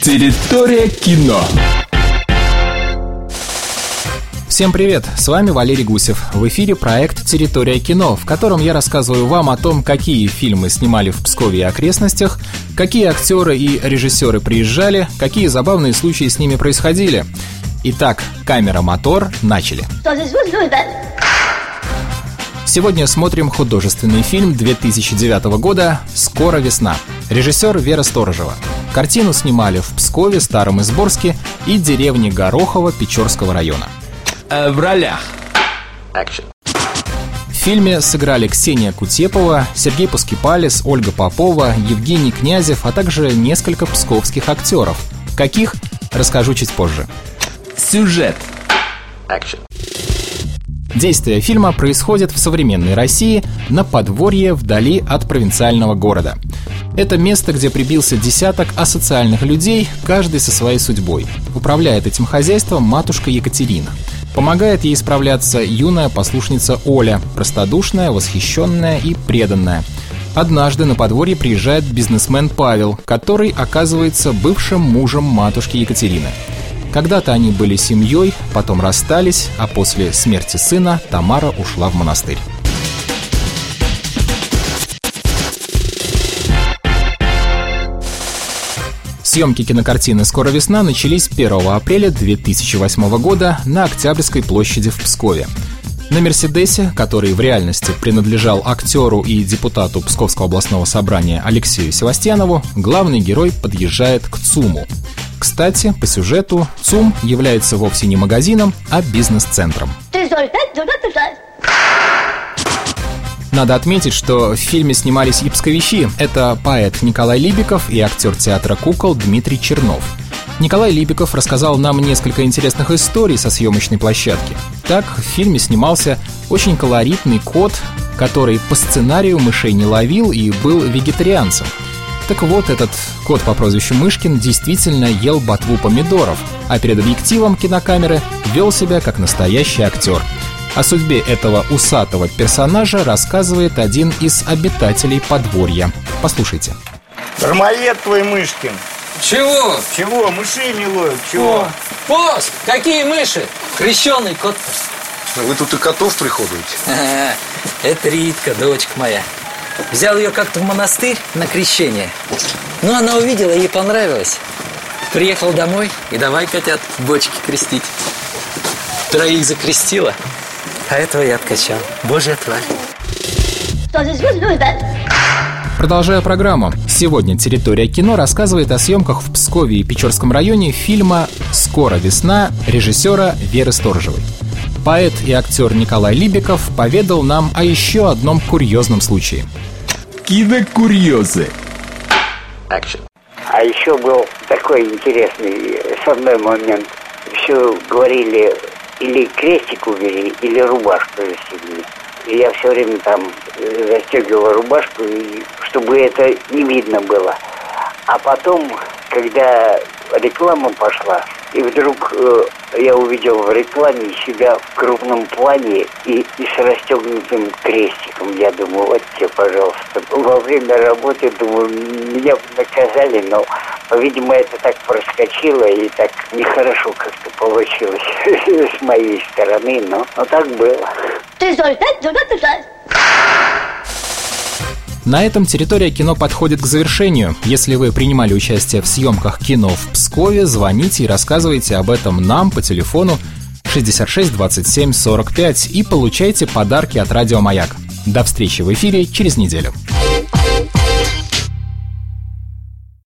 Территория кино. Всем привет, с вами Валерий Гусев. В эфире проект «Территория кино», в котором я рассказываю вам о том, какие фильмы снимали в Пскове и окрестностях, какие актеры и режиссеры приезжали, какие забавные случаи с ними происходили. Итак, камера, мотор, начали. Сегодня смотрим художественный фильм 2009 года «Скоро весна». Режиссер Вера Сторожева. Картину снимали в Пскове, Старом Изборске и деревне Горохово Печорского района. В ролях. В фильме сыграли Ксения Кутепова, Сергей Пускипалис, Ольга Попова, Евгений Князев, а также несколько псковских актеров. Каких, расскажу чуть позже. Сюжет. Действие фильма происходит в современной России на подворье вдали от провинциального города. Это место, где прибился десяток асоциальных людей, каждый со своей судьбой. Управляет этим хозяйством матушка Екатерина. Помогает ей справляться юная послушница Оля, простодушная, восхищенная и преданная. Однажды на подворье приезжает бизнесмен Павел, который оказывается бывшим мужем матушки Екатерины. Когда-то они были семьей, потом расстались, а после смерти сына Тамара ушла в монастырь. Съемки кинокартины «Скоро весна» начались 1 апреля 2008 года на Октябрьской площади в Пскове. На «Мерседесе», который в реальности принадлежал актеру и депутату Псковского областного собрания Алексею Севастьянову, главный герой подъезжает к ЦУМу. Кстати, по сюжету ЦУМ является вовсе не магазином, а бизнес-центром. Надо отметить, что в фильме снимались и псковичи. Это поэт Николай Либиков и актер театра кукол Дмитрий Чернов. Николай Либиков рассказал нам несколько интересных историй со съемочной площадки. Так, в фильме снимался очень колоритный кот, который по сценарию мышей не ловил и был вегетарианцем. Так вот, этот кот по прозвищу Мышкин действительно ел ботву помидоров, а перед объективом кинокамеры вел себя как настоящий актер. О судьбе этого усатого персонажа рассказывает один из обитателей подворья. Послушайте. Дармоед твой Мышкин. Чего? Чего? Мышей не ловит, чего? Босс, какие мыши? Крещеный кот-то. Вы тут и котов приходуете? Это Ритка, дочка моя. Взял ее как-то в монастырь на крещение. Ну, она увидела, ей понравилось. Приехал домой и давай котят в бочке крестить. 3 закрестила, а этого я откачал. Божья тварь. Продолжая программу, сегодня «Территория кино» рассказывает о съемках в Пскове и Печорском районе фильма «Скоро весна» режиссера Веры Сторожевой. Поэт и актер Николай Либиков поведал нам о еще одном курьезном случае. Кинокурьезы. А еще был такой интересный со мной момент. Все говорили, или крестик убери, или рубашку застегни. И я все время там застегивал рубашку, чтобы это не видно было. А потом, когда реклама пошла, и вдруг я увидел в рекламе себя в крупном плане и с расстегнутым крестиком. Я думаю, вот тебе, пожалуйста. Во время работы, думаю, меня наказали, но, видимо, это так проскочило и так нехорошо как-то получилось с моей стороны, но так было. На этом «Территория кино» подходит к завершению. Если вы принимали участие в съемках кино в Пскове, звоните и рассказывайте об этом нам по телефону 66 27 45 и получайте подарки от Радио Маяк. До встречи в эфире через неделю.